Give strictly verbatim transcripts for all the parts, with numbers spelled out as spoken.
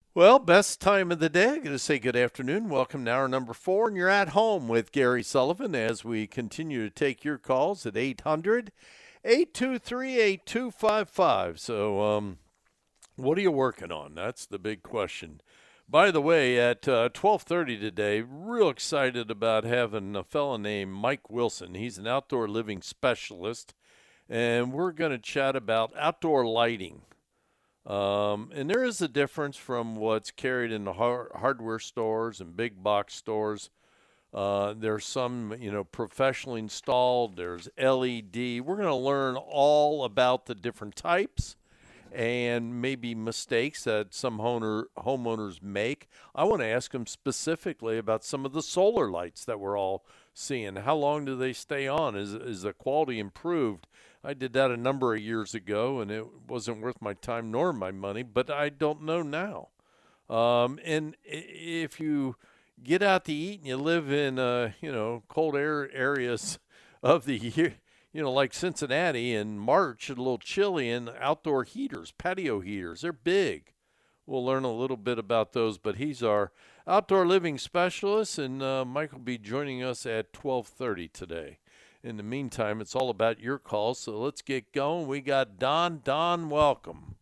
Well, best time of the day. I'm going to say good afternoon. Welcome to hour number four, and you're at home with Gary Sullivan as we continue to take your calls at eight hundred, eight two three, eight two five five. So, um, what are you working on? That's the big question. By the way, at uh, twelve thirty today, real excited about having a fellow named Mike Wilson. He's an outdoor living specialist, and we're going to chat about outdoor lighting. Um, and there is a difference from what's carried in the har- hardware stores and big box stores. Uh, there's some, you know, professionally installed. There's L E D. We're going to learn all about the different types and maybe mistakes that some owner, homeowners make. I want to ask them specifically about some of the solar lights that we're all seeing. How long do they stay on? Is, is the quality improved? I did that a number of years ago, and it wasn't worth my time nor my money, but I don't know now. Um, and if you get out to eat and you live in, uh, you know, cold air areas of the year, you know, like Cincinnati in March, a little chilly, and outdoor heaters, patio heaters, they're big. We'll learn a little bit about those, but he's our outdoor living specialist, and uh, Mike will be joining us at twelve thirty today. In the meantime, it's all about your calls, so let's get going. We got Don. Don, welcome.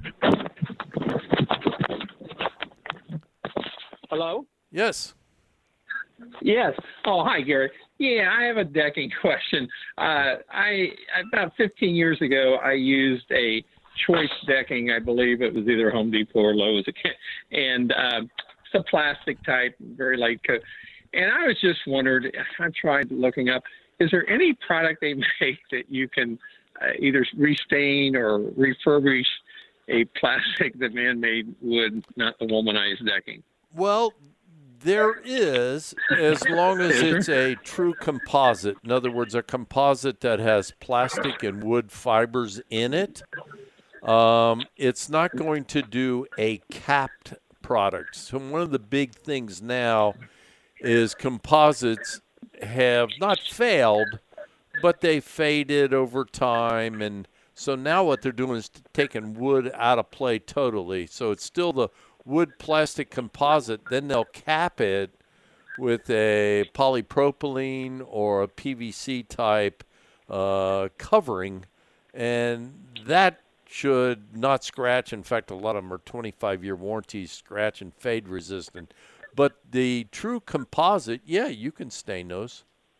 Hello? Yes. Yes. Oh, hi, Gary. Yeah, I have a decking question. Uh, I about fifteen years ago, I used a choice decking. I believe it was either Home Depot or Lowe's, and uh, it's a plastic type, very light coat. And I was just wondered. I tried looking up. Is there any product they make that you can uh, either restain or refurbish a plastic, the man-made wood, not the womanized decking? Well, there is, as long as Is it's there? a true composite. In other words, a composite that has plastic and wood fibers in it. Um, it's not going to do a capped product. So one of the big things now is composites have not failed, but they faded over time. And so now what they're doing is taking wood out of play totally. So it's still the wood plastic composite. Then they'll cap it with a polypropylene or a P V C type uh, covering. And that should not scratch. In fact, a lot of them are twenty-five year warranties, scratch and fade resistant. But the true composite, yeah, you can stain those.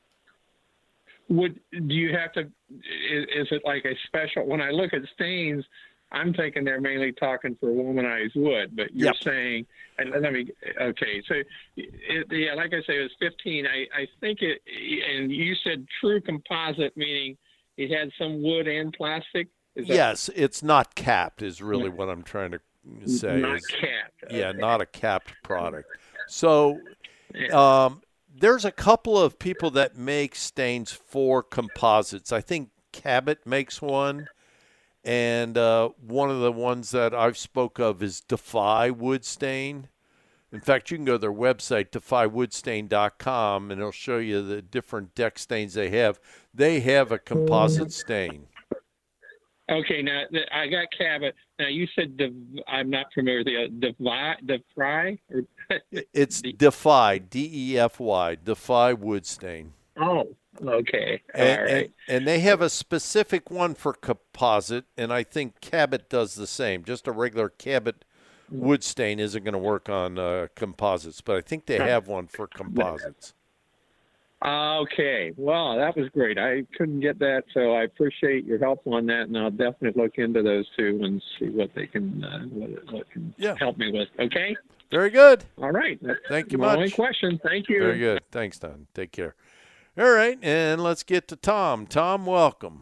Would do you have to? Is, is it like a special? When I look at stains, I'm thinking they're mainly talking for womanized wood, but you're Yep. saying, and let me, okay, so it, yeah, like I say, it was fifteen. I, I think it, and you said true composite, meaning it had some wood and plastic. Is that Yes, it's not capped is really what I'm trying to say not is, capped? yeah, Okay. not a capped product. So Yeah. um, there's a couple of people that make stains for composites. I think Cabot makes one, and uh, one of the ones that I've spoke of is Defy Wood Stain. In fact, you can go to their website, defy wood stain dot com, and it'll show you the different deck stains they have. They have a composite stain. Okay, now th- I got Cabot. Now you said div- I'm not familiar with the uh, Devi, Defy or It's the, Defy, D E F Y, Defy Wood Stain. oh, okay, And, all and right. and they have a specific one for composite, and I think Cabot does the same. Just a regular Cabot wood stain isn't going to work on uh, composites, but I think they have one for composites. Okay, well, that was great. I couldn't get that, so I appreciate your help on that, and I'll definitely look into those two and see what they can uh, what, what can Yeah, help me with. Okay, very good. all right. That's Thank you my only much. question. Thank Very you. good. Thanks, Don. Take care. All right, and let's get to Tom. Tom, welcome.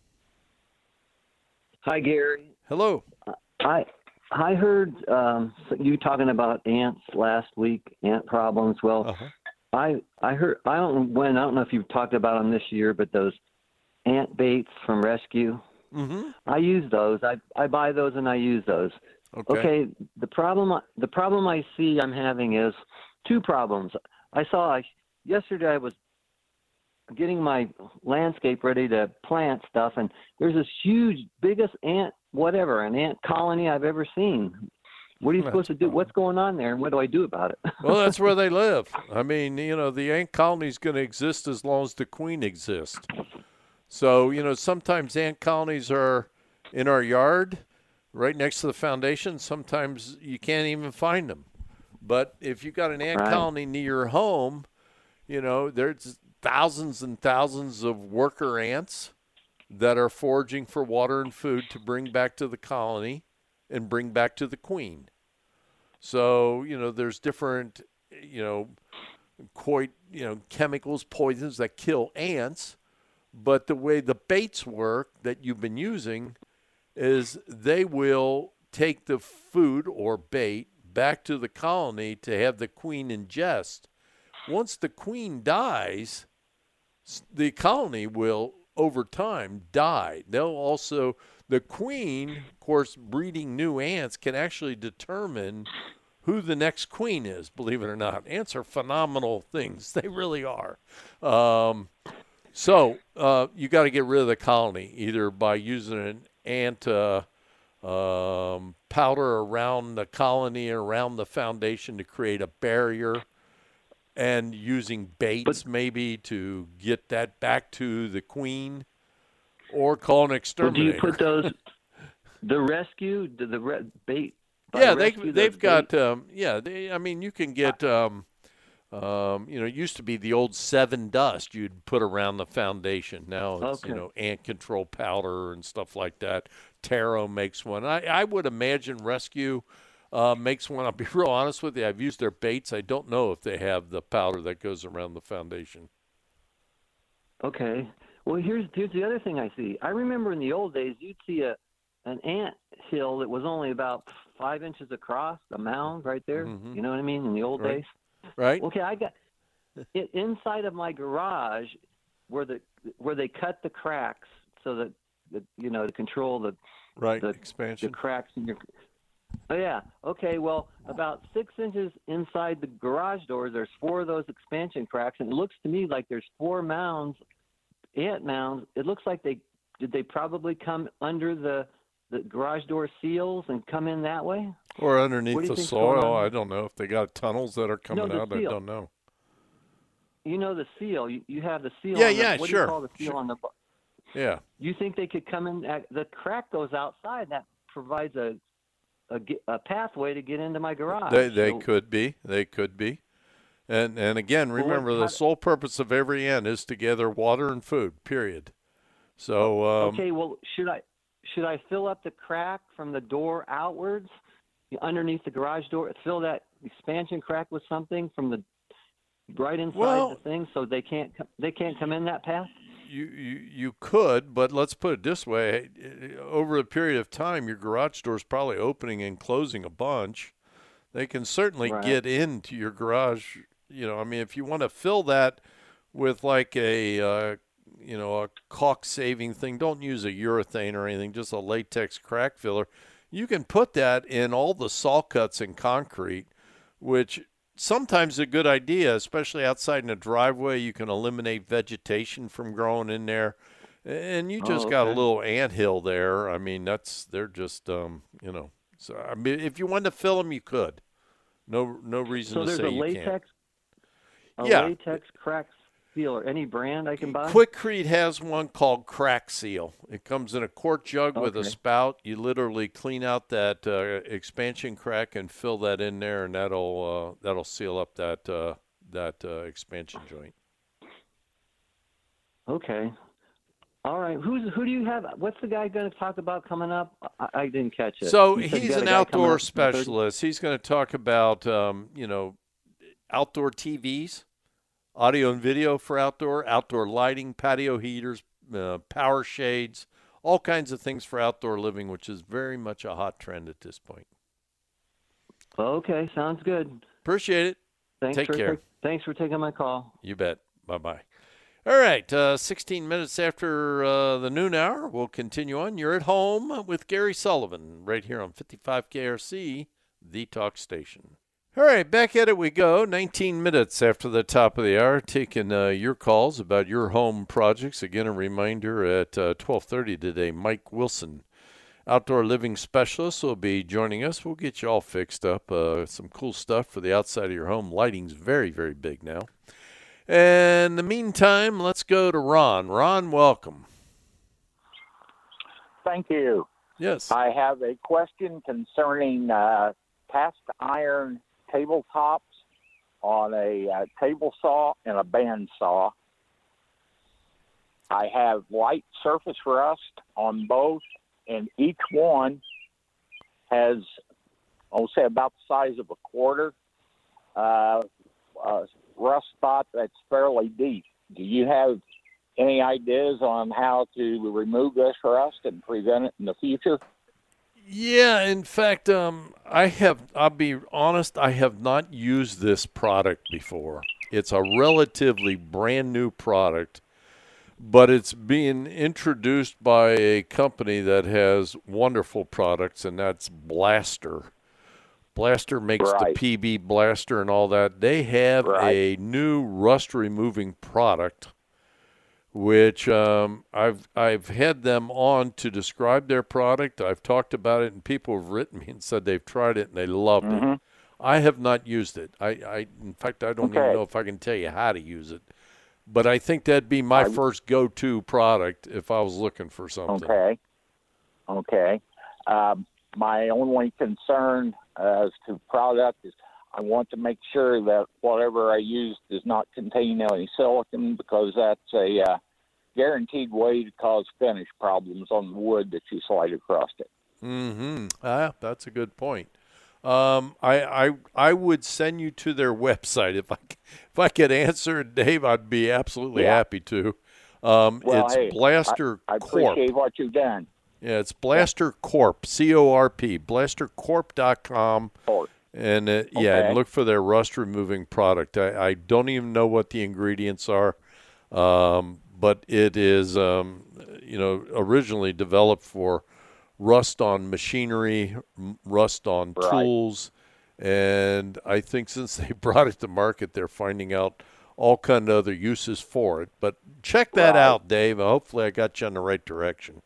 Hi, Gary. Hello. I I heard um, you talking about ants last week, ant problems. Well, Uh huh. I I heard I don't when I don't know if you've talked about them this year, but those ant baits from Rescue, Mm-hmm. I use those. I I buy those and I use those. Okay. Okay. The problem the problem I see I'm having is two problems. I saw I, yesterday I was getting my landscape ready to plant stuff, and there's this huge, biggest ant, whatever, an ant colony I've ever seen. What are you That's supposed to do? What's going on there, and what do I do about it? Well, that's where they live. I mean, you know, the ant colony is going to exist as long as the queen exists. So, you know, sometimes ant colonies are in our yard right next to the foundation. Sometimes you can't even find them. But if you've got an ant Right. colony near your home, you know, there's thousands and thousands of worker ants that are foraging for water and food to bring back to the colony and bring back to the queen. So, you know, there's different, you know, quite, you know, chemicals, poisons that kill ants. But the way the baits work that you've been using is they will take the food or bait back to the colony to have the queen ingest. Once the queen dies, the colony will, over time, die. They'll also, the queen, of course, breeding new ants can actually determine who the next queen is, believe it or not. Ants are phenomenal things. They really are. Um, so uh, you got to get rid of the colony, either by using an ant uh, um, powder around the colony and around the foundation to create a barrier, and using baits But- maybe to get that back to the queen, or call an Well, do exterminator. you put those, the rescue, the, the re, bait? by Yeah, they rescue, they've those got bait- um, yeah. They, I mean, you can get um, um, you know, it used to be the old Seven Dust you'd put around the foundation. Now it's you Okay. know ant control powder and stuff like that. Taro makes one. I I would imagine Rescue uh, makes one. I'll be real honest with you. I've used their baits. I don't know if they have the powder that goes around the foundation. Okay. Well, here's here's the other thing I see. I remember in the old days, you'd see a an ant hill that was only about five inches across, a mound right there. Mhm. You know what I mean? In the old Right. days. Right? Okay, I got it inside of my garage where the where they cut the cracks so that, that you know to control the Right. the- Expansion. the cracks in your. Oh yeah. Okay. Well, about six inches inside the garage doors, there's four of those expansion cracks, and it looks to me like there's four mounds, ant mounds. It looks like they did they probably come under the the garage door seals and come in that way. Or underneath What do you the think's going soil. on? I don't know if they got tunnels that are coming the out. I seal. don't know. You know the seal. You, you have the seal. Yeah, on the, yeah, what sure, do you call the seal sure. on the? bo- Yeah. You think they could come in? At, the crack goes outside. That provides a a, ge- a pathway to get into my garage. They they So- could be. They could be. And and again, Well, what- remember how- the sole purpose of every ant is to gather water and food. Period. So um, Okay, well, should I should I fill up the crack from the door outwards, underneath the garage door? Fill that expansion crack with something from the right inside Well- the thing, so they can't co- they can't come in that path. you, you you could, but let's put it this way: over a period of time, your garage door is probably opening and closing a bunch. They can certainly Right. get into your garage. You know, I mean, if you want to fill that with like a uh, you know a caulk saving thing, don't use a urethane or anything, just a latex crack filler. You can put that in all the saw cuts in concrete, which sometimes is a good idea, especially outside in a driveway. You can eliminate vegetation from growing in there. And you just Oh, got a okay. little anthill there. I mean, that's, they're just, um, you know, so, I mean, if you wanted to fill them, you could. No, no reason So to there's say a you can't. latex a Yeah. latex crack sealer. Any brand I can buy? Quikrete has one called Crack Seal. It comes in a quart jug with a Okay. spout. You literally clean out that uh, expansion crack and fill that in there, and that'll uh, that'll seal up that uh, that uh, expansion joint. Okay. All right. Who's who do you have? What's the guy going to talk about coming up? I, I didn't catch it. So You said you he's got a an guy coming outdoor up at thirty? specialist. He's going to talk about um, you know outdoor T Vs, audio and video for outdoor, outdoor lighting, patio heaters, uh, power shades, all kinds of things for outdoor living, which is very much a hot trend at this point. Okay, sounds good. Appreciate it. Thanks Take for care. ta- thanks for taking my call. You bet. Bye-bye. All right, uh, sixteen minutes after uh, the noon hour, we'll continue on. You're at home with Gary Sullivan right here on fifty-five K R C, the talk station. All right, back at it we go. nineteen minutes after the top of the hour, taking uh, your calls about your home projects. Again, a reminder at uh, twelve thirty today, Mike Wilson outdoor living specialist will be joining us. We'll get you all fixed up. Uh, some cool stuff for the outside of your home. Lighting's very, very big now. And in the meantime, let's go to Ron. Ron, welcome. Thank you. Yes. I have a question concerning uh, cast iron tabletops on a uh, table saw and a band saw. I have light surface rust on both, and each one has, I'll say, about the size of a quarter. Uh, uh, rust spot that's fairly deep. Do you have any ideas on how to remove this rust and prevent it in the future? Yeah, in fact, um, I have, I'll be honest, I have not used this product before. It's a relatively brand new product, but it's being introduced by a company that has wonderful products, and that's Blaster. Blaster makes Right. the P B Blaster and all that. They have Right. a new rust-removing product, which um, I've I've had them on to describe their product. I've talked about it, and people have written me and said they've tried it and they loved Mhm. it. I have not used it. I, I in fact, I don't even Okay. know if I can tell you how to use it. But I think that'd be my I- first go-to product if I was looking for something. Okay. Okay. Um, my only concern uh, as to product is I want to make sure that whatever I use does not contain any silicon, because that's a uh, guaranteed way to cause finish problems on the wood that you slide across it. Mm-hmm. Ah, that's a good point. Um, I, I I would send you to their website if I c- if I could answer it, Dave. I'd be absolutely Yeah. happy to. Um, Well, it's hey, Blaster I Corp. appreciate what you've done. Yeah, it's Blaster Corp. C O R P. Blaster Corp dot com. Or, And uh, yeah, and Okay. look for their rust removing product. I, I don't even know what the ingredients are, um, but it is um, you know originally developed for rust on machinery, m- rust on Right. tools, and I think since they brought it to market, they're finding out all kind of other uses for it. But check that Right. out, Dave. Hopefully, I got you in the right direction.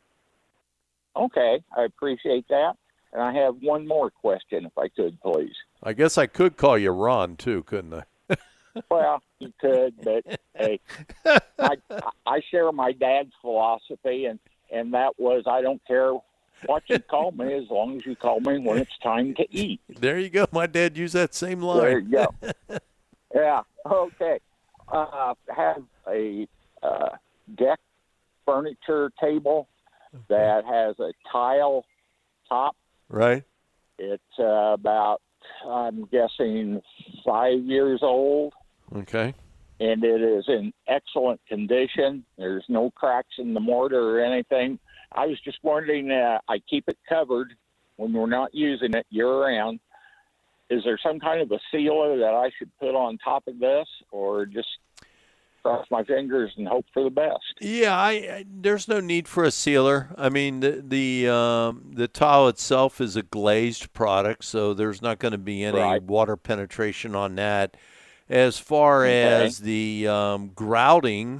okay, I appreciate that. And I have one more question, if I could, please. I guess I could call you Ron too, couldn't I? Well, you could, but hey, I, I share my dad's philosophy, and, and that was I don't care what you call me as long as you call me when it's time to eat. There you go. My dad used that same There line. you go. Yeah, okay. Uh, have a uh, deck furniture table that has a tile top. Right? It's uh, about, I'm guessing, five years old. Okay. And it is in excellent condition. There's no cracks in the mortar or anything. I was just wondering, uh, I keep it covered when we're not using it year-round. Is there some kind of a sealer that I should put on top of this, or just cross my fingers and hope for the best? Yeah, I, I there's no need for a sealer. I mean, the the um, the tile itself is a glazed product, so there's not going to be any Right. water penetration on that. As far Okay. as the um, grouting,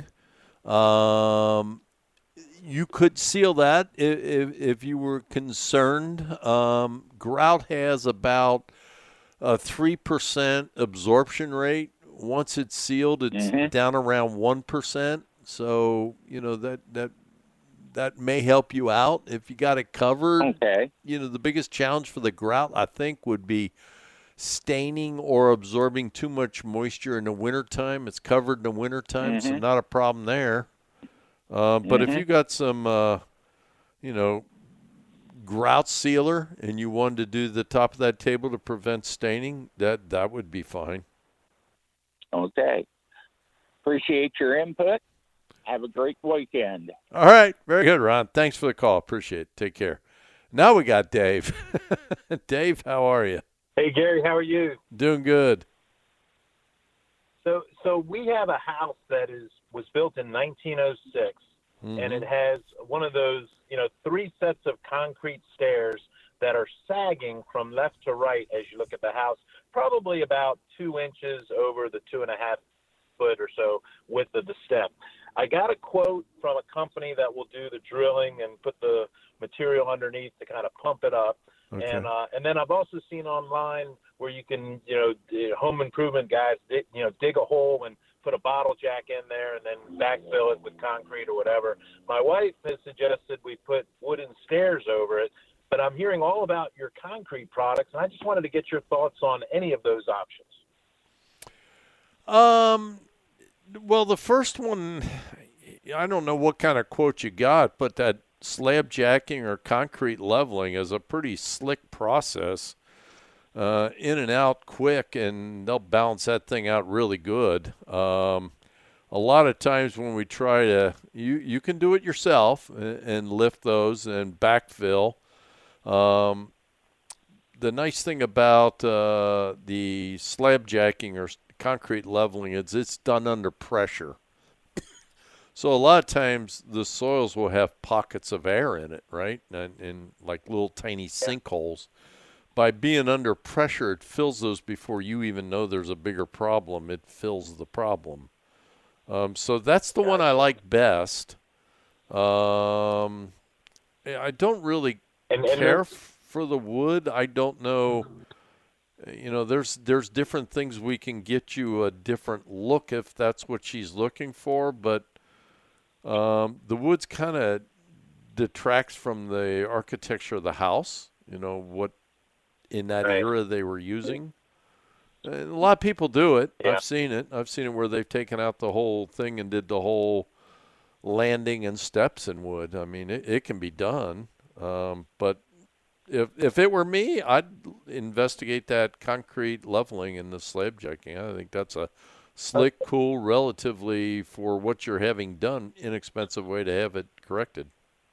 um, you could seal that if, if, if you were concerned. Um, grout has about a three percent absorption rate. Once it's sealed, it's Mhm. down around one percent. So, you know, that, that, that may help you out if you got it covered. Okay. You know, the biggest challenge for the grout, I think, would be staining or absorbing too much moisture in the wintertime. It's covered in the wintertime, so Mhm. not a problem there. Uh, but if Mhm. you got some, uh, you know, grout sealer and you wanted to do the top of that table to prevent staining, that, that would be fine. Okay. Appreciate your input. Have a great weekend. All right. Very good, Ron. Thanks for the call. Appreciate it. Take care. Now we got Dave. Dave, how are you? Hey Gary, how are you? Doing good. So, so we have a house that is was built in nineteen oh six, Mhm. and it has one of those, you know, three sets of concrete stairs that are sagging from left to right as you look at the house, probably about two inches over the two and a half foot or so width of the step. I got a quote from a company that will do the drilling and put the material underneath to kind of pump it up. Okay. And uh, and then I've also seen online where you can, you know, the home improvement guys, dig, you know, dig a hole and put a bottle jack in there and then backfill it with concrete or whatever. My wife has suggested we put wooden stairs over it, but I'm hearing all about your concrete products, and I just wanted to get your thoughts on any of those options. Um, well, the first one, I don't know what kind of quote you got, but that slab jacking or concrete leveling is a pretty slick process. Uh, in and out quick, and they'll balance that thing out really good. Um, a lot of times when we try to, you, you can do it yourself and, and lift those and backfill. Um, the nice thing about uh, the slab jacking or concrete leveling is it's done under pressure. So a lot of times the soils will have pockets of air in it, right, and, and like little tiny sinkholes. By being under pressure, it fills those before you even know there's a bigger problem. It fills the problem. Um, so that's the one I like best. Um, I don't really And, and care f- for the wood. I don't know. You know, there's there's different things we can get you a different look if that's what she's looking for. But um, the wood's kind of detracts from the architecture of the house. You know, what in that Right. era they were using. And a lot of people do it. Yeah. I've seen it. I've seen it where they've taken out the whole thing and did the whole landing and steps in wood. I mean, it, it can be done. Um, but if if it were me, I'd investigate that concrete leveling and the slab jacking. I think that's a slick, cool, relatively for what you're having done, inexpensive way to have it corrected.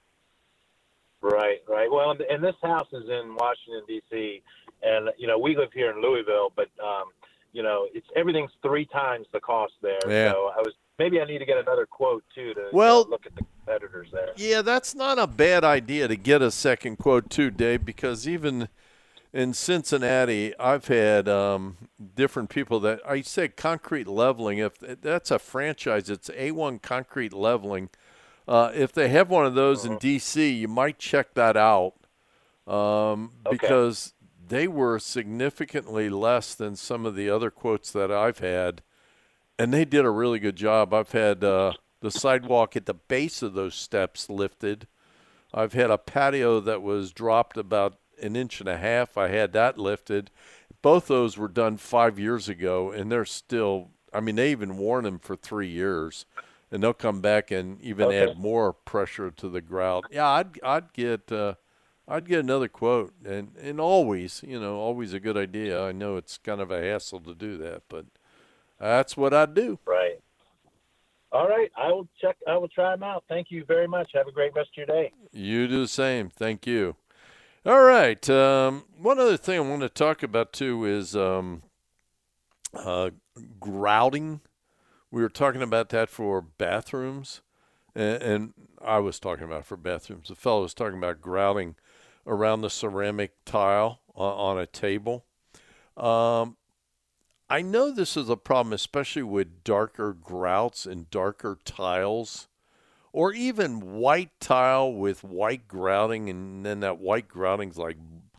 Right, right. Well, and, and this house is in Washington, D C, and, you know, we live here in Louisville, but, um, you know, it's everything's three times the cost there. Yeah. So I was maybe I need to get another quote, too, to Well- you know, look at the competitors there. Yeah, that's not a bad idea to get a second quote too, Dave, because even in Cincinnati, I've had um, different people that I said concrete leveling. If that's a franchise, it's A one Concrete Leveling. Uh, if they have one of those in D C, you might check that out um, Okay. because they were significantly less than some of the other quotes that I've had, and they did a really good job. I've had uh, the sidewalk at the base of those steps lifted. I've had a patio that was dropped about an inch and a half. I had that lifted. Both those were done five years ago, and they're still, I mean, they even worn them for three years. And they'll come back and even Okay. add more pressure to the grout. Yeah, I'd I'd get uh, I'd get another quote, and and always, you know, always a good idea. I know it's kind of a hassle to do that, but that's what I do. Right. All right. I will check. I will try them out. Thank you very much. Have a great rest of your day. You do the same. Thank you. All right. Um, one other thing I want to talk about too is um, uh, grouting. We were talking about that for bathrooms, and, and I was talking about it for bathrooms. The fellow was talking about grouting around the ceramic tile on, on a table. Um, I know this is a problem, especially with darker grouts and darker tiles, or even white tile with white grouting, and then that white grouting's like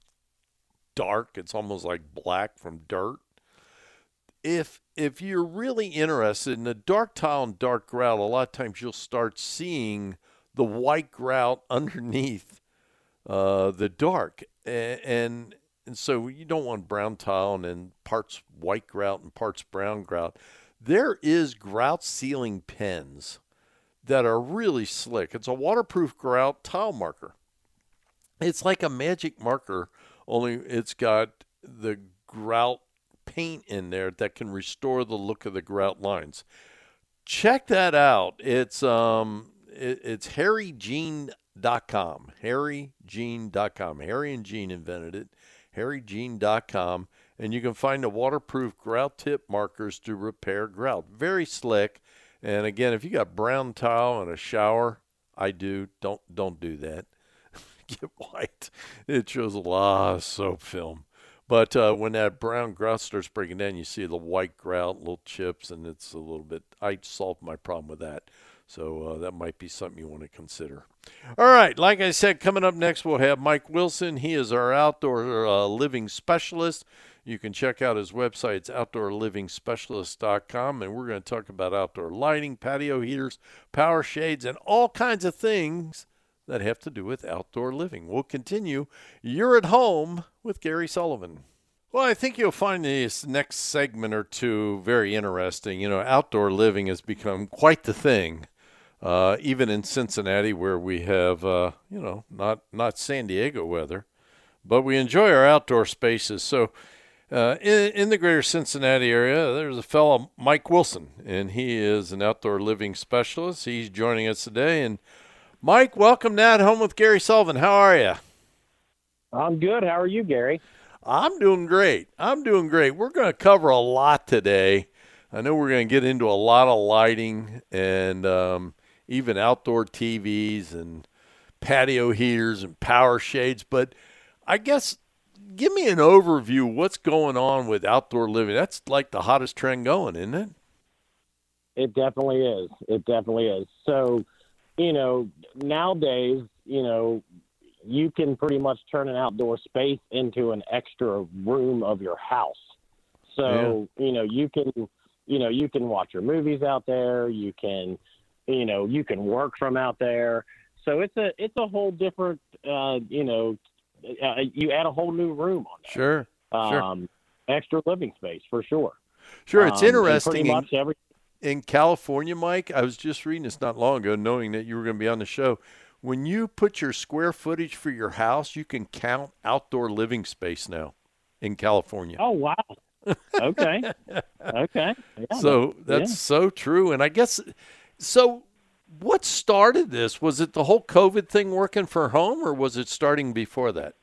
dark. It's almost like black from dirt. If if you're really interested in a dark tile and dark grout, a lot of times you'll start seeing the white grout underneath uh, the dark, and, and and so you don't want brown tile and then parts white grout and parts brown grout. There is grout sealing pens that are really slick. It's a waterproof grout tile marker. It's like a magic marker, only it's got the grout paint in there that can restore the look of the grout lines. Check that out. It's um it, it's harry jean dot com. harry jean dot com. Harry and Jean invented it. harry jean dot com, and you can find the waterproof grout tip markers to repair grout. Very slick. And again, if you got brown tile and a shower, I do. Don't don't do that. Get white. It shows a lot of soap film. But uh, when that brown grout starts breaking down, you see the white grout, little chips, and it's a little bit, I solved my problem with that. So uh, that might be something you want to consider. All right, like I said, coming up next, we'll have Mike Wilson. He is our outdoor uh, living specialist. You can check out his website. It's outdoor living specialist dot com, and we're going to talk about outdoor lighting, patio heaters, power shades, and all kinds of things that have to do with outdoor living. We'll continue. You're at home with Gary Sullivan. Well, I think you'll find this next segment or two very interesting. You know, outdoor living has become quite the thing. Uh, even in Cincinnati, where we have, uh, you know, not not San Diego weather, but we enjoy our outdoor spaces. So uh, in, in the greater Cincinnati area, there's a fellow, Mike Wilson, and he is an outdoor living specialist. He's joining us today. And Mike, welcome to At Home with Gary Sullivan. How are you? I'm good. How are you, Gary? I'm doing great. I'm doing great. We're going to cover a lot today. I know we're going to get into a lot of lighting and um, even outdoor T Vs and patio heaters and power shades. But I guess give me an overview of what's going on with outdoor living. That's like the hottest trend going, isn't it? It definitely is. It definitely is. So, you know, nowadays, you know, you can pretty much turn an outdoor space into an extra room of your house. So, yeah. you know, you can, you know, you can watch your movies out there. You can, you know, you can work from out there. So it's a, it's a whole different, uh, you know, uh, you add a whole new room on that. Sure. Um, sure. Extra living space for sure. Sure. It's um, interesting. Pretty much every. In California, Mike, I was just reading this not long ago, knowing that you were going to be on the show. When you put your square footage for your house, you can count outdoor living space now in California. Oh, wow. Okay. okay. Yeah, so that's yeah. so true. And I guess, so what started this? Was it the whole COVID thing working for home, or was it starting before that?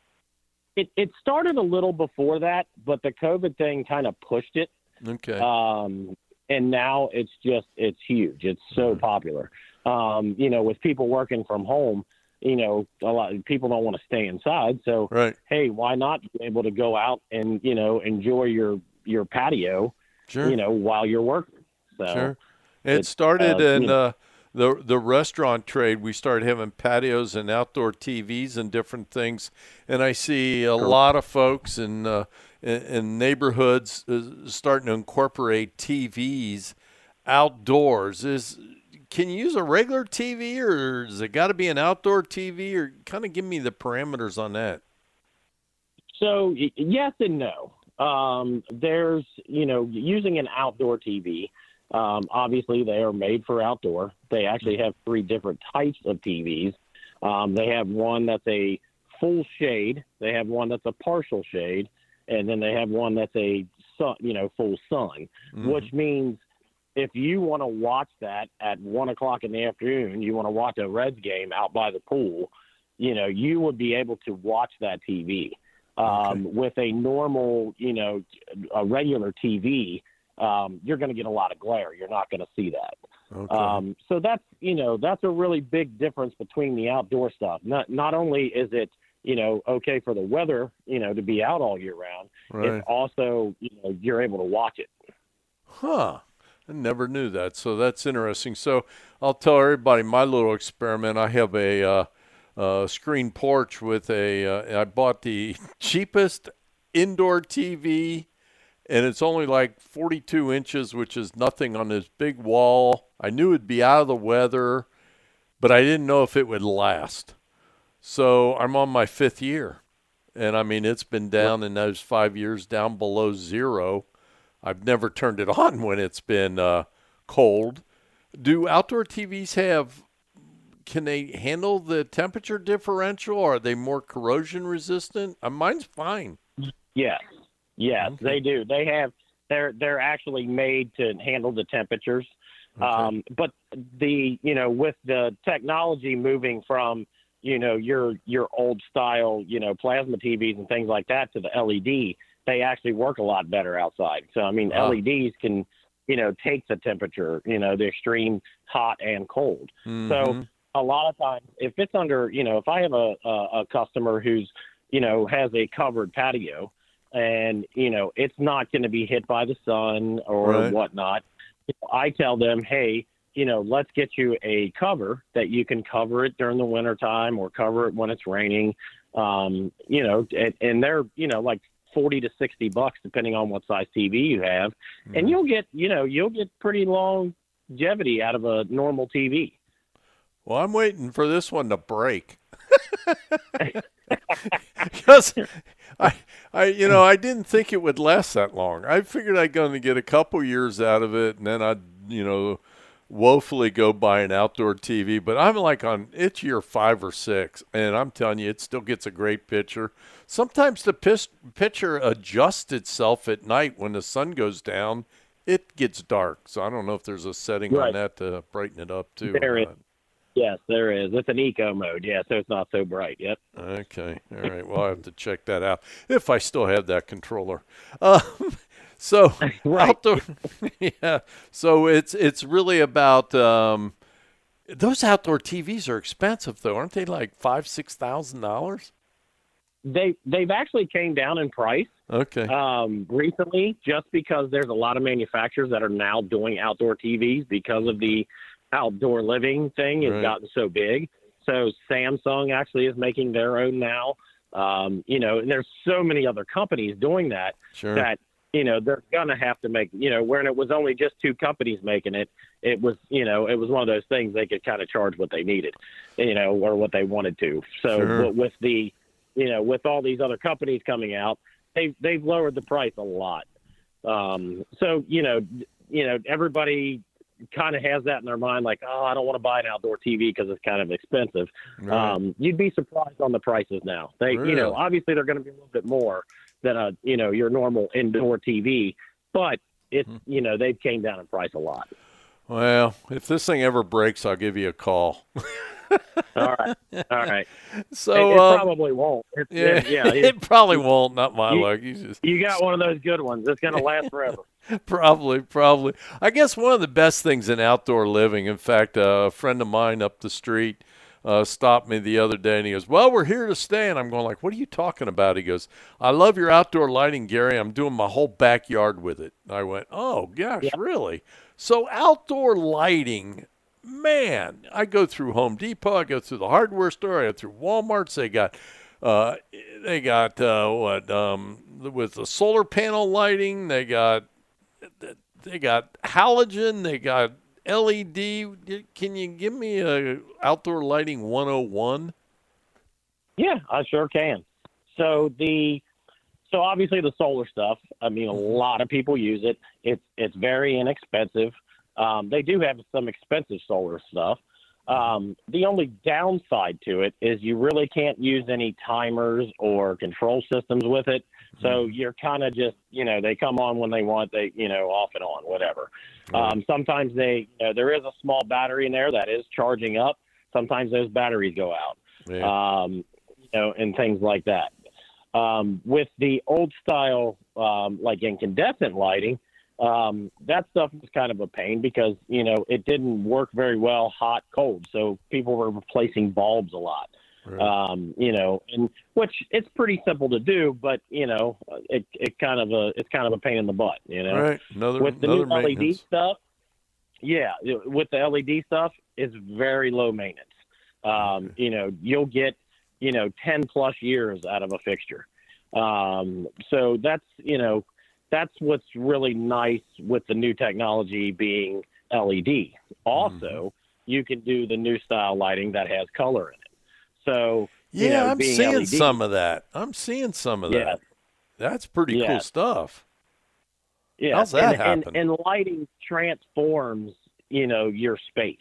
It, it started a little before that, but the COVID thing kind of pushed it. Okay. Um, and now it's just, it's huge. It's so mm-hmm. popular. Um, you know, with people working from home, you know, a lot of people don't want to stay inside. So, right. hey, why not be able to go out and, you know, enjoy your, your patio, sure. you know, while you're working. So sure. It started uh, in you know, uh, the, the restaurant trade. We started having patios and outdoor T Vs and different things. And I see a Correct. lot of folks in, uh, in, in neighborhoods uh, starting to incorporate T Vs outdoors. Is Can you use a regular T V, or does it got to be an outdoor T V, or kind of give me the parameters on that? So yes and no. Um, there's, you know, using an outdoor T V, um, obviously they are made for outdoor. They actually have three different types of T Vs. Um, they have one that's a full shade. They have one that's a partial shade. And then they have one that's a, sun, you know, full sun, mm-hmm. which means if you want to watch that at one o'clock in the afternoon, you want to watch a Reds game out by the pool, you know, you would be able to watch that T V. Um, okay. With a normal, you know, a regular T V, um, you're going to get a lot of glare. You're not going to see that. Okay. Um, so that's, you know, that's a really big difference between the outdoor stuff. Not, not only is it, you know, okay for the weather, you know, to be out all year round, right. it's also, you know, you're able to watch it. Huh. I never knew that. So that's interesting. So I'll tell everybody my little experiment. I have a uh, uh, screen porch with a, uh, I bought the cheapest indoor T V, and it's only like forty-two inches, which is nothing, on this big wall. I knew it'd be out of the weather, but I didn't know if it would last. So I'm on my fifth year. And I mean, it's been down in those five years, down below zero. I've never turned it on when it's been uh, cold. Do outdoor T Vs have, can they handle the temperature differential? Or are they more corrosion resistant? Uh, mine's fine. Yes, yes, okay. they do. They have, they're, they're actually made to handle the temperatures. Okay. Um, but the, you know, with the technology moving from, you know, your, your old style, you know, plasma T Vs and things like that to the L E D, they actually work a lot better outside. So, I mean, wow. L E Ds can, you know, take the temperature, you know, the extreme hot and cold. Mm-hmm. So a lot of times if it's under, you know, if I have a, a, a customer who's, you know, has a covered patio and, you know, it's not going to be hit by the sun or right. whatnot, I tell them, hey, you know, let's get you a cover that you can cover it during the winter time or cover it when it's raining. Um, you know, and, and they're, you know, like forty to sixty bucks, depending on what size T V you have. Mm. And you'll get, you know, you'll get pretty longevity out of a normal T V. Well, I'm waiting for this one to break. Because I, I, you know, I didn't think it would last that long. I figured I'd going to get a couple years out of it, and then I'd, you know, woefully go buy an outdoor T V. But I'm like on it's year five or six, and I'm telling you, it still gets a great picture. Sometimes the pis- picture adjusts itself at night when the sun goes down. It gets dark, so I don't know if there's a setting right. on that to brighten it up too. There is. Yes, there is. It's an eco mode, yeah, so it's not so bright. Yep. Okay. All right. Well, I have to check that out if I still have that controller. Um, so right. outdoor, yeah. So it's it's really about um, those outdoor T Vs are expensive though, aren't they? Like five six thousand dollars. They they've actually came down in price. Okay. Um, recently, just because there's a lot of manufacturers that are now doing outdoor T Vs because of the outdoor living thing has right. gotten so big. So Samsung actually is making their own now. Um, you know, and there's so many other companies doing that sure. that, you know, they're going to have to make, you know, when it was only just two companies making it, it was, you know, it was one of those things they could kind of charge what they needed, you know, or what they wanted to. So sure. with the, you know, with all these other companies coming out, they've, they've lowered the price a lot. Um, so, you know, you know, everybody kind of has that in their mind, like, oh, I don't want to buy an outdoor T V because it's kind of expensive. Right. Um, you'd be surprised on the prices now. They, really? you know, obviously they're going to be a little bit more than a, you know, your normal indoor T V, but it's, hmm. you know, they've came down in price a lot. Well, if this thing ever breaks, I'll give you a call. All right. All right. So it, it um, probably won't. It's, yeah, it, yeah it, it probably won't. Not my you, luck. You just you got one of those good ones. It's going to last forever. Probably, probably. I guess one of the best things in outdoor living, in fact, uh, a friend of mine up the street uh, stopped me the other day, and he goes, well, we're here to stay. And I'm going like, what are you talking about? He goes, I love your outdoor lighting, Gary. I'm doing my whole backyard with it. I went, oh, gosh, yeah. really? So outdoor lighting, man, I go through Home Depot. I go through the hardware store. I go through Walmart's. They got uh, they got uh, what um, with the solar panel lighting. They got They got halogen. They got L E D. Can you give me a outdoor lighting one oh one? Yeah, I sure can. So the so obviously the solar stuff. I mean, a lot of people use it. It's it's very inexpensive. Um, they do have some expensive solar stuff. Um, the only downside to it is you really can't use any timers or control systems with it. So you're kind of just, you know, they come on when they want, they, you know, off and on, whatever. Right. Um, sometimes they, you know, there is a small battery in there that is charging up. Sometimes those batteries go out, yeah. um, you know, and things like that. Um, with the old style, um, like incandescent lighting, um, that stuff was kind of a pain because, you know, it didn't work very well hot, cold. So people were replacing bulbs a lot. Right. Um, you know, and which it's pretty simple to do, but you know, it it kind of a it's kind of a pain in the butt, you know. Right. Another with the another new L E D stuff, yeah, with the L E D stuff, it's very low maintenance. Um, okay. You know, you'll get you know ten plus years out of a fixture. Um, so that's you know that's what's really nice with the new technology being L E D. Also, mm-hmm. you can do the new style lighting that has color in it. So, yeah, you know, I'm being seeing L E D, some of that. I'm seeing some of yeah. that. That's pretty yeah. cool stuff. Yeah. How's that and, happen? And, and lighting transforms, you know, your space.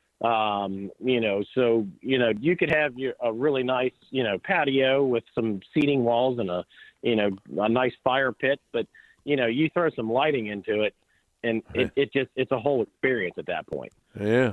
Um, you know, so, you know, you could have your, a really nice, you know, patio with some seating walls and a, you know, a nice fire pit, but, you know, you throw some lighting into it and it, it just, it's a whole experience at that point. Yeah.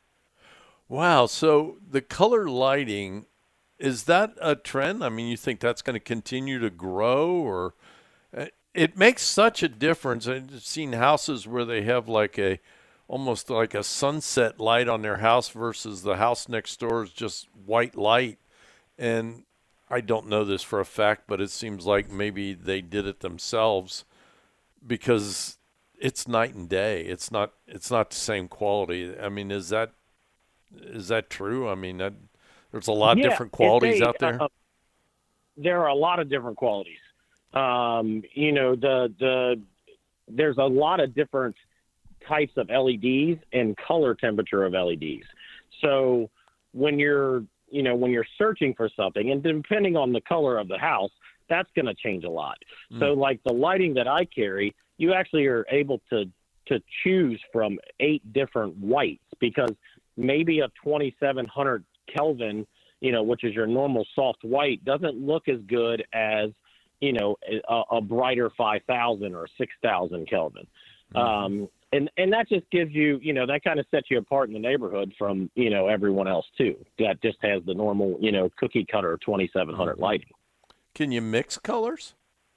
Wow. So the color lighting, is that a trend? I mean, you think that's going to continue to grow, or it makes such a difference. I've seen houses where they have like a, almost like a sunset light on their house versus the house next door is just white light. And I don't know this for a fact, but it seems like maybe they did it themselves because it's night and day. It's not it's not the same quality. I mean, is that is that true? I mean, that, there's a lot Yeah, of different qualities a, out there. Uh, there are a lot of different qualities. Um, you know, the the there's a lot of different types of L E Ds and color temperature of L E Ds. So when you're you know when you're searching for something, and depending on the color of the house, that's going to change a lot. Mm. So like the lighting that I carry, you actually are able to to choose from eight different whites, because maybe a twenty-seven hundred Kelvin, you know, which is your normal soft white, doesn't look as good as, you know, a, a brighter five thousand or six thousand Kelvin. Mm-hmm. Um, and, and that just gives you, you know, that kind of sets you apart in the neighborhood from, you know, everyone else too. That just has the normal, you know, cookie cutter twenty-seven hundred mm-hmm. lighting. Can you mix colors?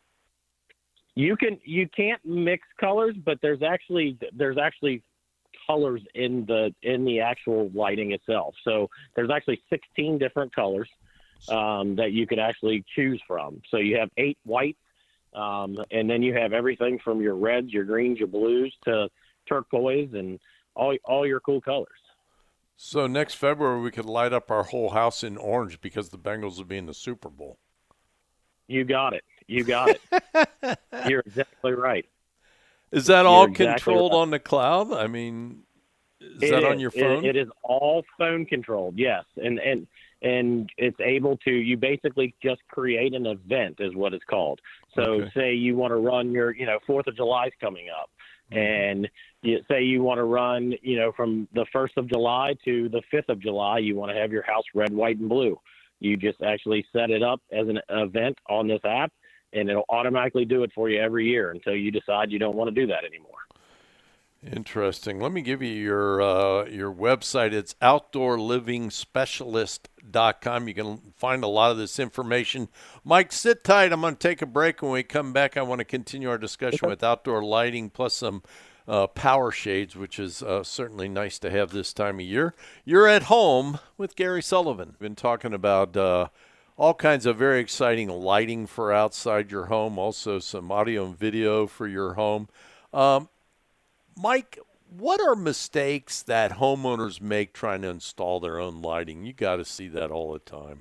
You can, you can't mix colors, but there's actually, there's actually colors in the, in the actual lighting itself. So there's actually sixteen different colors um, that you could actually choose from. So you have eight whites, um, and then you have everything from your reds, your greens, your blues to turquoise, and all, all your cool colors. So next February we could light up our whole house in orange because the Bengals will be in the Super Bowl. You got it. You got it. You're exactly right. Is that You're all exactly controlled right. on the cloud? I mean, is it that is. on your phone? It, it is all phone controlled, yes. And and and it's able to, you basically just create an event is what it's called. So Okay. say you want to run your, you know, fourth of July is coming up. Mm-hmm. And you say you want to run, you know, from the first of July to the fifth of July, you want to have your house red, white, and blue. You just actually set it up as an event on this app, and it'll automatically do it for you every year until you decide you don't want to do that anymore. Interesting. Let me give you your uh, your website. It's outdoor living specialist dot com. You can find a lot of this information. Mike, sit tight. I'm going to take a break. When we come back, I want to continue our discussion Okay. with outdoor lighting plus some uh, power shades, which is uh, certainly nice to have this time of year. You're at home with Gary Sullivan. We've been talking about uh, all kinds of very exciting lighting for outside your home, also some audio and video for your home. Um, Mike, what are mistakes that homeowners make trying to install their own lighting? You got to see that all the time.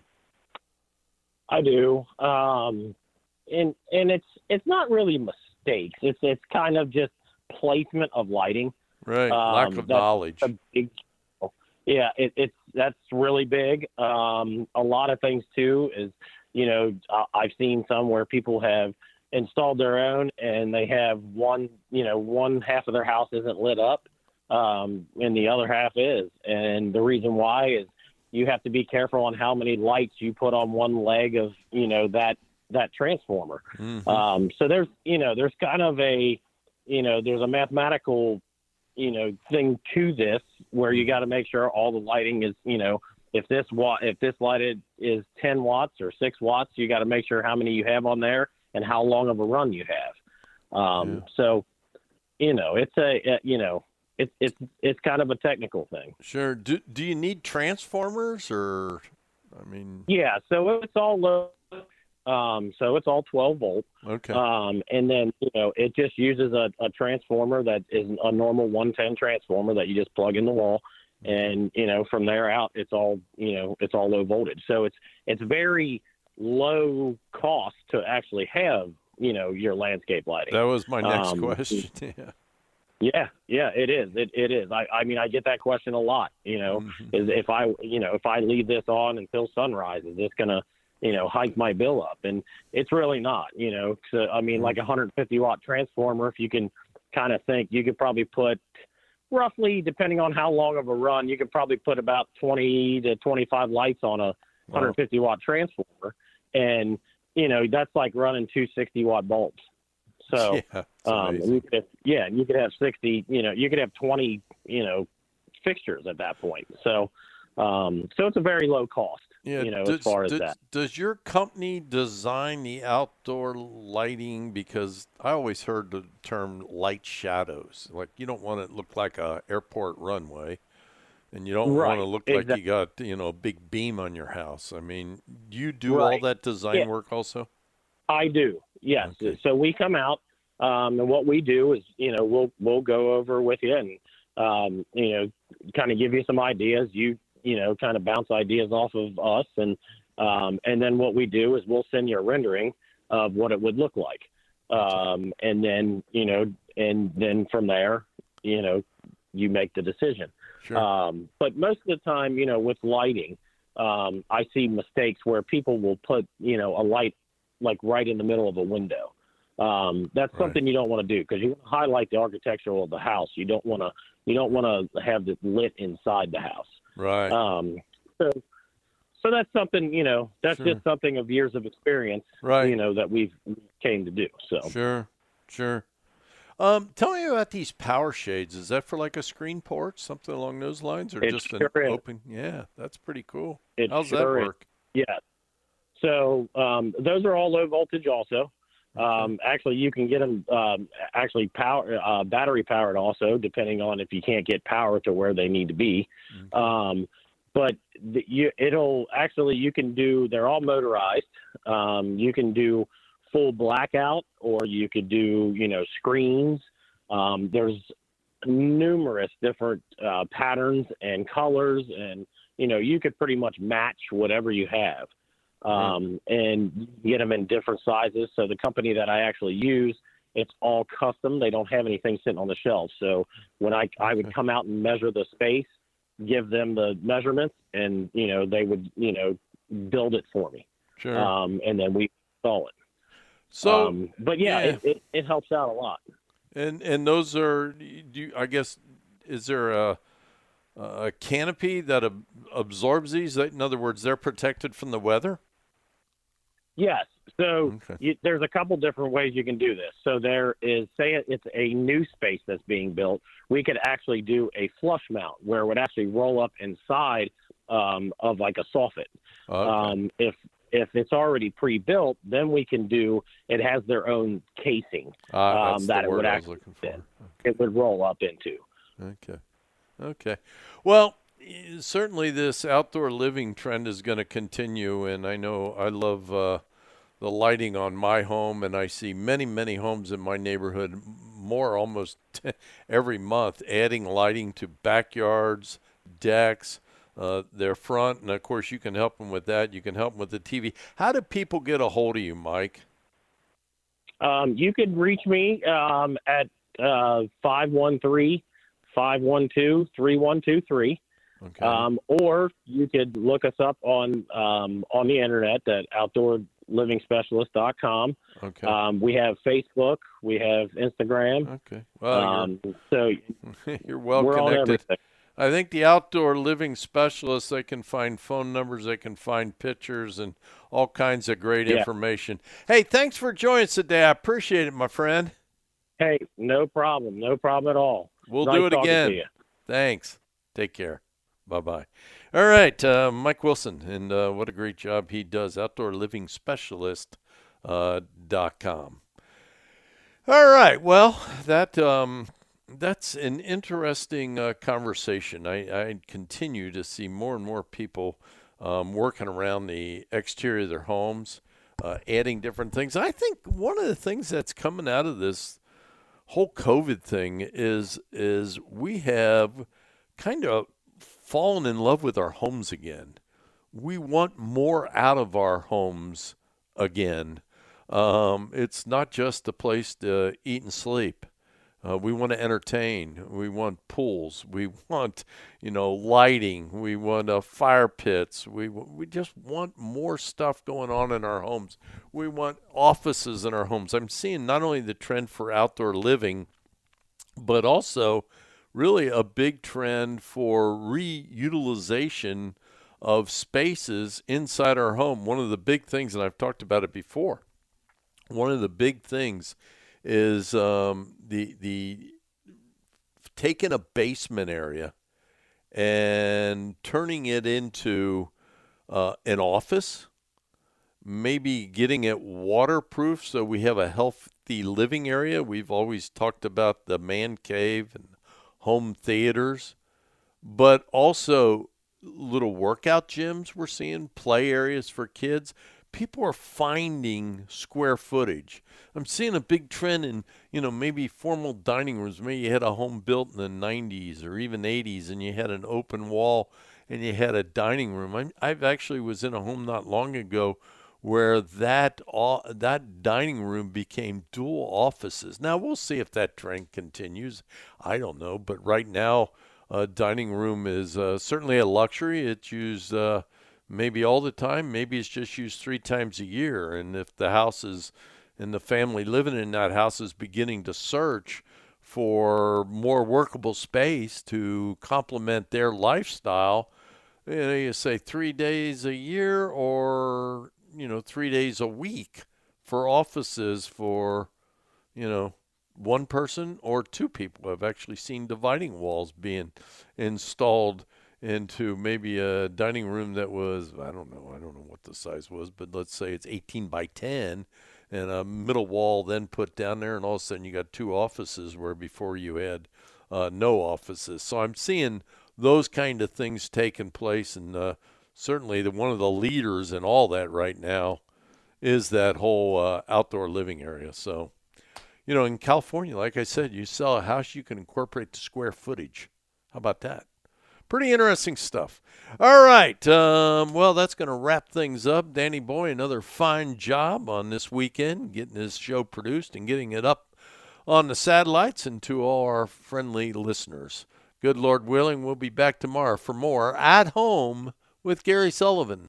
I do, um, and and it's it's not really mistakes. It's it's kind of just placement of lighting. Right, Um, lack of that's knowledge. a big, yeah, it, it's that's really big. Um, a lot of things too is, you know, I- I've seen some where people have installed their own and they have one, you know, one half of their house isn't lit up, um, and the other half is. And the reason why is you have to be careful on how many lights you put on one leg of, you know, that, that transformer. Mhm. Um, so there's, you know, there's kind of a, you know, there's a mathematical, you know, thing to this where you got to make sure all the lighting is, you know, if this watt, if this lighted is ten watts or six watts, you got to make sure how many you have on there and how long of a run you have. Um, Yeah. So, you know, it's a, you know, it's, it's, it's kind of a technical thing. Sure. Do, do you need transformers or, I mean, Yeah. So it's all low. Um, so it's all twelve volt. okay. Um, and then, you know, it just uses a, a transformer that is a normal one ten transformer that you just plug in the wall. And, you know, from there out, it's all, you know, it's all low voltage. So it's, it's very low cost to actually have, you know, your landscape lighting. That was my next um, question. Yeah. Yeah, yeah, it is. It it is. I, I mean, I get that question a lot. You know, Mhm. is if I you know if I leave this on until sunrise, is this gonna you know hike my bill up? And it's really not. You know, so, I mean, like a one hundred fifty watt transformer, if you can kind of think, you could probably put roughly, depending on how long of a run, you could probably put about twenty to twenty-five lights on a one hundred fifty watt transformer, and you know that's like running two sixty watt bulbs. So, Yeah, it's um, amazing. you could have, yeah, you could have sixty, you know, you could have twenty, you know, fixtures at that point. So, um, so it's a very low cost, Yeah, you know, does, as far as does, that. Does your company design the outdoor lighting? Because I always heard the term light shadows. Like you don't want it to look like a airport runway, and you don't want Right, to look like exact- you got you know a big beam on your house. I mean, you do all Right. that design Yeah. work also. I do. Yes. Okay. So we come out, Um, and what we do is, you know, we'll we'll go over with you and, um, you know, kind of give you some ideas. You, you know, kind of bounce ideas off of us. And um, and then what we do is we'll send you a rendering of what it would look like. Um, and then, you know, and then from there, you know, you make the decision. Sure. Um, but most of the time, you know, with lighting, um, I see mistakes where people will put, you know, a light like right in the middle of a window. Um, that's Right. something you don't want to do because you want to highlight the architectural of the house. You don't want to, you don't want to have it lit inside the house. Right. Um, so, so that's something, you know, that's Sure. just something of years of experience, Right. you know, that we've came to do. So Sure. Sure. Um, tell me about these power shades. Is that for like a screen porch, something along those lines, or It just an sure is. open? Yeah, that's pretty cool. it How's sure that is. work? Yeah. So um, those are all low voltage also. Um, actually, you can get them um, actually power uh, battery powered also, depending on if you can't get power to where they need to be. Okay. Um, but the, you, it'll actually you can do. They're all motorized. Um, you can do full blackout, or you could do you know screens. Um, there's numerous different uh, patterns and colors, and you know you could pretty much match whatever you have. Um, and get them in different sizes. So the company that I actually use, it's all custom. They don't have anything sitting on the shelf. So when I, I would come out and measure the space, give them the measurements, and, you know, they would, you know, build it for me. Sure. Um, and then we install it. So, um, but yeah, yeah. It, it, it helps out a lot. and and those are, do you, I guess, is there a a canopy that ab- absorbs these? In other words, they're protected from the weather? Yes. So Okay. you, there's a couple different ways you can do this. So there is, say it's a new space that's being built, we could actually do a flush mount where it would actually roll up inside um, of like a soffit. Okay. Um, if if it's already pre-built, then we can do, it has their own casing Ah, that's um, the that it word would I was actually looking for. fit. It would roll up into. Okay. Okay. Well, y- certainly this outdoor living trend is going to continue, and I know I love uh, the lighting on my home, and I see many, many homes in my neighborhood, more almost every month, adding lighting to backyards, decks, uh, their front, and of course you can help them with that. You can help them with the T V. How do people get a hold of you, Mike? Um, you could reach me um, at uh, five one three, five one two, three one two three. Okay. Um, or you could look us up on um, on the internet at outdoor living specialist dot com. okay. Um, we have Facebook, we have Instagram. okay. Well, Um, so you're, you're well we're on connected. everything. I think the outdoor living specialists, they can find phone numbers, they can find pictures, and all kinds of great Yeah. information. Hey, thanks for joining us today. I appreciate it, my friend. Hey, no problem, no problem at all. We'll Nice do it talking again. to you. Thanks. Take care. Bye-bye. All right, uh, Mike Wilson, and uh, what a great job he does, outdoor living specialist dot com. All right, well, that um, that's an interesting uh, conversation. I, I continue to see more and more people um, working around the exterior of their homes, uh, adding different things. I think one of the things that's coming out of this whole COVID thing is is we have kind of fallen in love with our homes again. We want more out of our homes again. Um, it's not just a place to eat and sleep. Uh, we want to entertain. We want pools. We want, you know, lighting. We want uh, fire pits. We we just want more stuff going on in our homes. We want offices in our homes. I'm seeing not only the trend for outdoor living, but also really a big trend for reutilization of spaces inside our home. One of the big things, and I've talked about it before, one of the big things is um, the the taking a basement area and turning it into uh, an office, maybe getting it waterproof so we have a healthy living area. We've always talked about the man cave and home theaters, but also little workout gyms we're seeing, play areas for kids. people are finding square footage. I'm seeing a big trend in, you know, maybe formal dining rooms. Maybe you had a home built in the nineties or even eighties and you had an open wall and you had a dining room. I'm, I've actually was in a home not long ago where that uh, that dining room became dual offices. Now, we'll see if that trend continues. I don't know. But right now, a dining room is uh, certainly a luxury. It's used uh, maybe all the time. Maybe it's just used three times a year. And if the house is, and the family living in that house is beginning to search for more workable space to complement their lifestyle, you know, you say three days a year or, you know, three days a week for offices for, you know, one person or two people. I've actually seen dividing walls being installed into maybe a dining room that was, I don't know, I don't know what the size was, but let's say it's eighteen by ten and a middle wall then put down there, and all of a sudden you got two offices where before you had uh, no offices. So I'm seeing those kind of things taking place, and uh, certainly the one of the leaders in all that right now is that whole uh, outdoor living area. So, you know, in California, like I said, you sell a house, you can incorporate the square footage. How about that? Pretty interesting stuff. All right. Um, well, that's going to wrap things up. Danny Boy, another fine job on this weekend, getting this show produced and getting it up on the satellites, and to all our friendly listeners. Good Lord willing, we'll be back tomorrow for more At Home with Gary Sullivan.